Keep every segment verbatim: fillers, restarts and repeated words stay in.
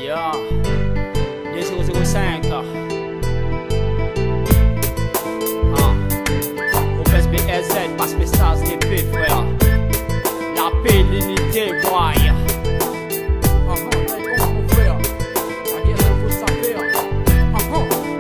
Yeah, deux zéro zéro cinq. Ah, Professe B S Z, passe mes stars des P, frère. La paix, l'unité, boy. Ah, ah, comment vous faire? La guerre, il faut savoir. Ah,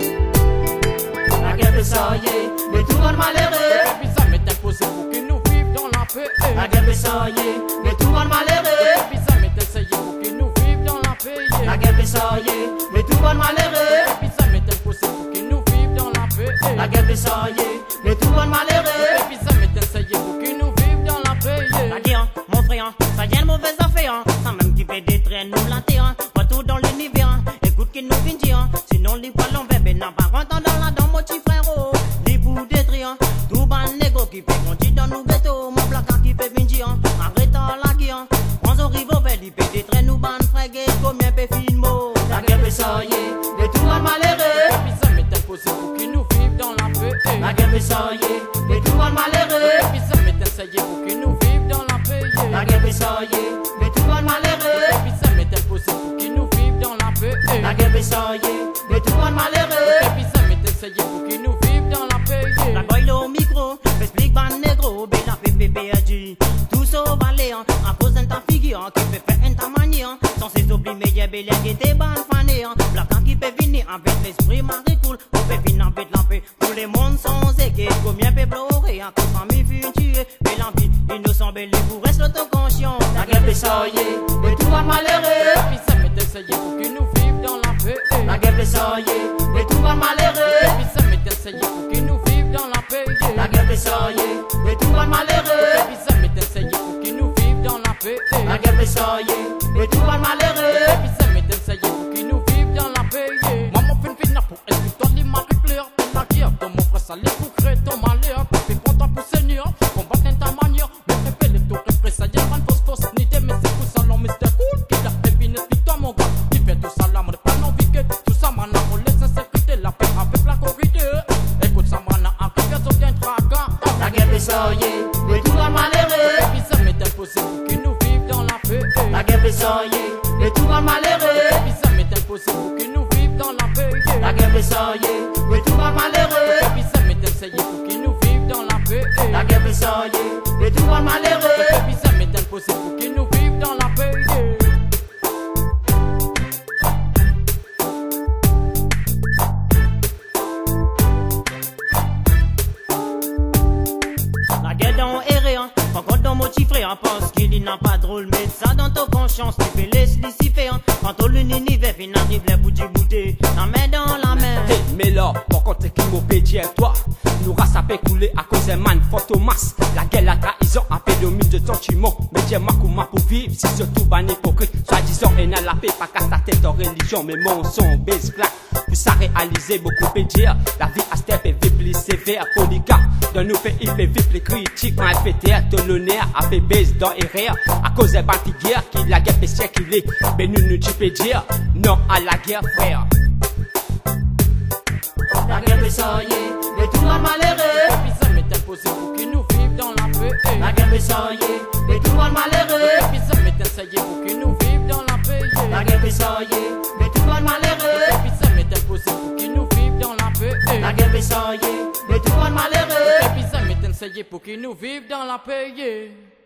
ah. La guerre de Soyer, mais tout le monde malheureux. Et puis ça m'est imposé pour que nous vivions dans la paix. La guerre de Soyer, mais tout le monde malheureux. Et puis ça m'est essayé pour que nous vivions dans la paix. La guerre de Soyer, mais tout le monde malheureux. Et puis ça m'est imposé pour que nous vivions dans la paix. La guerre de Soyer, mais tout le monde malheureux. Et puis ça m'est essayé pour que nous vivions dans la paix. La guerre, mon frère, ça vient de mauvaises affaires. Sans même qui fait des traits, nous la terre. Partout dans l'univers, écoute qui nous vient dire. Sinon, les poils l'envers, ben n'a pas rentré dans la dent, mon petit frérot. Les bouts détruire, tout ban négo qui fait grandir dans nos ghettos. Mon placard qui fait venir, arrêtant la guerre. On se rive au bel, il fait des traits, nous ban frégués, combien fait filmo. La guerre de Soyer, de tout le monde malheureux. Et puis ça m'est imposé pour que nous vivions dans la paix. La guerre de Soyer, de tout le monde malheureux. Et puis ça m'est essayé pour que nous vivions dans la paix. La guerre de Soyer, de tout le monde malheureux. Et puis ça m'est imposé pour que nous vivions dans la paix. La guerre de Soyer, de tout le monde malheureux. Et puis ça m'est essayé pour que nous vivions dans la paix. La boy au micro, m'explique ban négro, ben la P P P A G. Tout ça valé, à cause d'un ta figure, qui fait faire un ta manière. Sans ses oublier, y'a bel qui était ban fané. La quand qui peut venir avec l'esprit marie cool, on peut venir avec la paix. Pour les mondes sans équilibre, combien peut pleurer, à cause famille fut tuée. Mais l'envie, innocent, bel vous reste l'autoconscient. La guerre de Soyer, de tout le monde malheureux. Et puis ça m'est essayé pour que nous vivions dans la paix. La guerre de Soyer, de tout le monde malheureux. Et puis ça m'est essayé pour que nous vivions dans la paix. La guerre de Soyer, de tout le monde malheureux. Et puis ça m'est essayé pour que nous vivions dans la paix. La guerre de Soyer, de tout le monde malheureux. Et puis ça m'est essayé pour que nous vivions dans la paix. Maman fait une fina pour elle, puis toi les maris clairs. La guerre, ton mon frère, ça les pour créer ton malheur. Puis prends toi pour seigneur, combattre en ta manière. Mais fais fait les tours, après ça y a une fausse fausse ni des mais c'est pour ça l'homme, mais c'était cool. Qui l'a fait venir, puis toi mon gars. Il fait tout ça là, mon pas non viqué. Tout ça, man, on laisse sécurité, la paix avec la corridor. Écoute ça, man, en café, ça vient traquant. La guerre de Soyer, de tout le monde malheureux. Et puis ça m'est imposé pour que nous vivions dans la paix. La guerre de Soyer, de tout le monde malheureux. Et puis ça m'est imposé pour que nous vivions dans la paix. La guerre de Soyer, de tout le monde malheureux. Et puis ça m'est essayé pour que nous vivions dans la paix. La guerre de Soyer, de tout le monde malheureux. Et puis ça m'est imposé pour que nous vivions dans la paix. La guerre dans erré, encore dans mon petit frère, pense qu'il n'a pas drôle, mais ça dans ton conscience, tu fais laisse l'ici faire. Quand on l'univers, il arrive les bouts du bouté, la main dans la main. Hey, mais là, pour contre qui m'a pédié, toi, nous race a fait couler à cause d'un man, Fantomas. La guerre, la trahison, a fait domine de sentiment. Mais j'ai ma kouma pour vivre, si surtout ban hypocrite. Soit disant, et n'a la paix, pas qu'à ta tête en religion, mais mon son, base claque. Pour ça réaliser, beaucoup pédir. La vie à step est plus sévère, polycarpe. Dans nos pays, fait vivre les critiques, en F P T R, tolonnaire, a fait base dans erreur. À cause des bâtis guerre, qui la guerre fait circuler. Mais nous, nous, tu peux dire, non à la guerre, frère. La guerre de Soyer, de tout le monde malheureux. Et puis ça m'est imposé pour que nous vivions dans la paix. La guerre de Soyer, de tout le monde malheureux. Et puis ça m'est essayé pour que nous vivions dans la paix. La guerre de Soyer, de tout le monde malheureux. Et puis ça m'est imposé pour que nous vivions dans la paix. La guerre de Soyer, de tout le monde malheureux. Et puis ça m'est essayé pour que nous vivions dans la paix.